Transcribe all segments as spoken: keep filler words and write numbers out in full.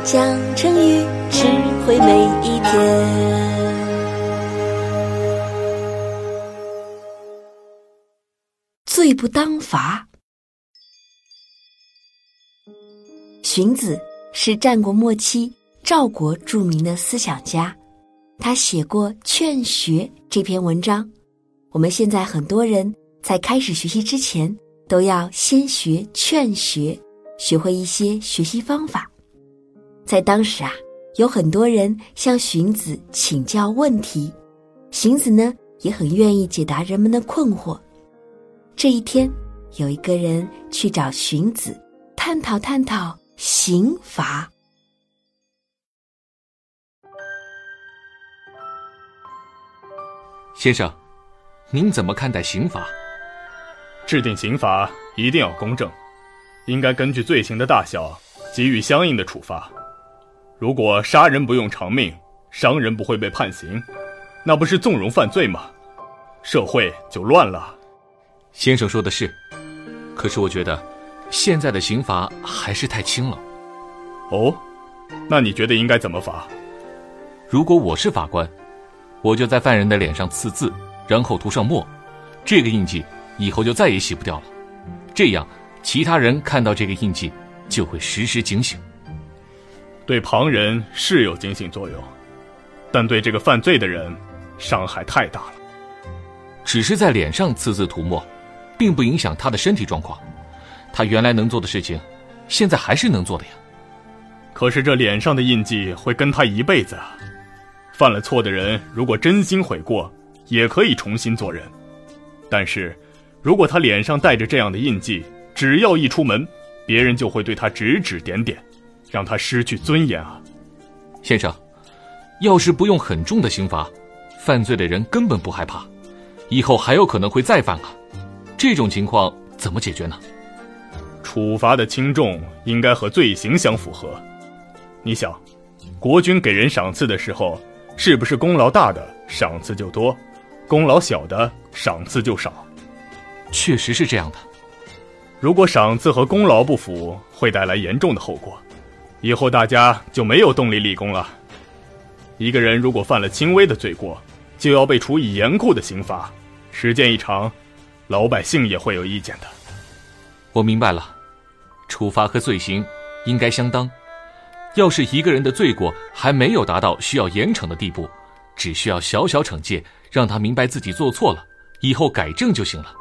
讲成语，智慧每一天。罪不当罚。荀子是战国末期赵国著名的思想家，他写过《劝学》这篇文章。我们现在很多人在开始学习之前，都要先学《劝学》，学会一些学习方法。在当时啊，有很多人向荀子请教问题，荀子呢也很愿意解答人们的困惑。这一天，有一个人去找荀子，探讨探讨刑罚。 先生，您怎么看待刑罚？ 制定刑罚一定要公正，应该根据罪行的大小给予相应的处罚。如果杀人不用偿命，伤人不会被判刑，那不是纵容犯罪吗？社会就乱了。 先生说的是，可是我觉得现在的刑罚还是太轻了。 哦，那你觉得应该怎么罚？ 如果我是法官，我就在犯人的脸上刺字，然后涂上墨，这个印记以后就再也洗不掉了。这样其他人看到这个印记就会时时警醒。 对旁人是有警醒作用，但对这个犯罪的人伤害太大了。 只是在脸上刺字涂墨，并不影响他的身体状况，他原来能做的事情现在还是能做的呀。 可是这脸上的印记会跟他一辈子啊。犯了错的人如果真心悔过，也可以重新做人。但是如果他脸上带着这样的印记，只要一出门，别人就会对他指指点点，让他失去尊严啊。 先生，要是不用很重的刑罚，犯罪的人根本不害怕，以后还有可能会再犯啊。这种情况怎么解决呢？ 处罚的轻重应该和罪行相符合。你想，国君给人赏赐的时候，是不是功劳大的赏赐就多，功劳小的赏赐就少？ 确实是这样的。 如果赏赐和功劳不符，会带来严重的后果，以后大家就没有动力立功了。一个人如果犯了轻微的罪过，就要被处以严酷的刑罚，时间一长，老百姓也会有意见的。 我明白了，处罚和罪行应该相当。要是一个人的罪过还没有达到需要严惩的地步，只需要小小惩戒，让他明白自己做错了，以后改正就行了。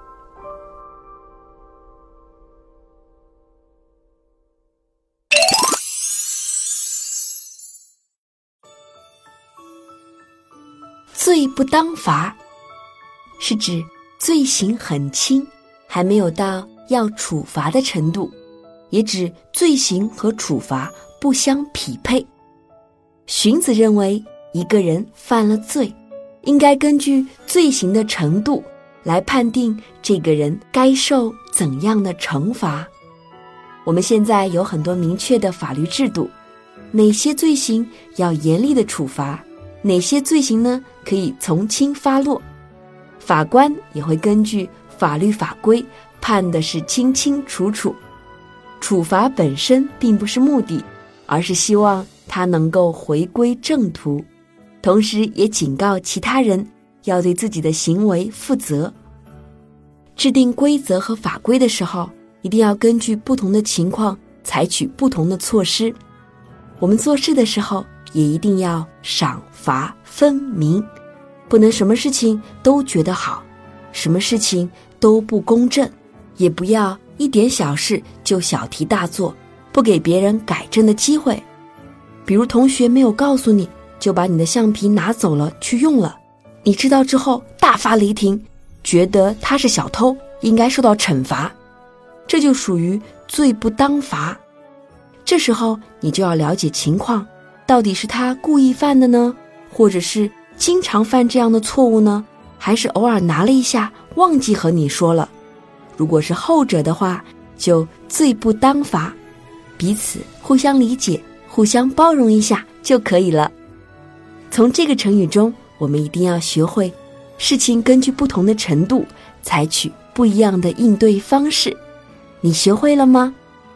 罪不当罚，是指罪行很轻，还没有到要处罚的程度，也指罪行和处罚不相匹配。荀子认为，一个人犯了罪，应该根据罪行的程度来判定这个人该受怎样的惩罚。我们现在有很多明确的法律制度，哪些罪行要严厉的处罚，哪些罪行呢可以从轻发落。法官也会根据法律法规判的是清清楚楚。处罚本身并不是目的，而是希望他能够回归正途，同时也警告其他人要对自己的行为负责。制定规则和法规的时候，一定要根据不同的情况采取不同的措施。我们做事的时候也一定要赏罚分明，不能什么事情都觉得好，什么事情都不公正，也不要一点小事就小题大做，不给别人改正的机会。比如同学没有告诉你，就把你的橡皮拿走了去用了，你知道之后大发雷霆，觉得他是小偷，应该受到惩罚，这就属于罪不当罚。这时候你就要了解情况，到底是他故意犯的呢，或者是经常犯这样的错误呢，还是偶尔拿了一下忘记和你说了。如果是后者的话，就罪不当罚，彼此互相理解，互相包容一下就可以了。从这个成语中，我们一定要学会，事情根据不同的程度，采取不一样的应对方式。你学会了吗？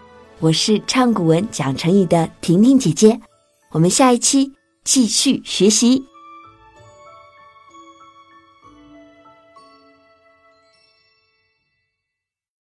我是唱古文讲成语的婷婷姐姐，我们下一期继续学习。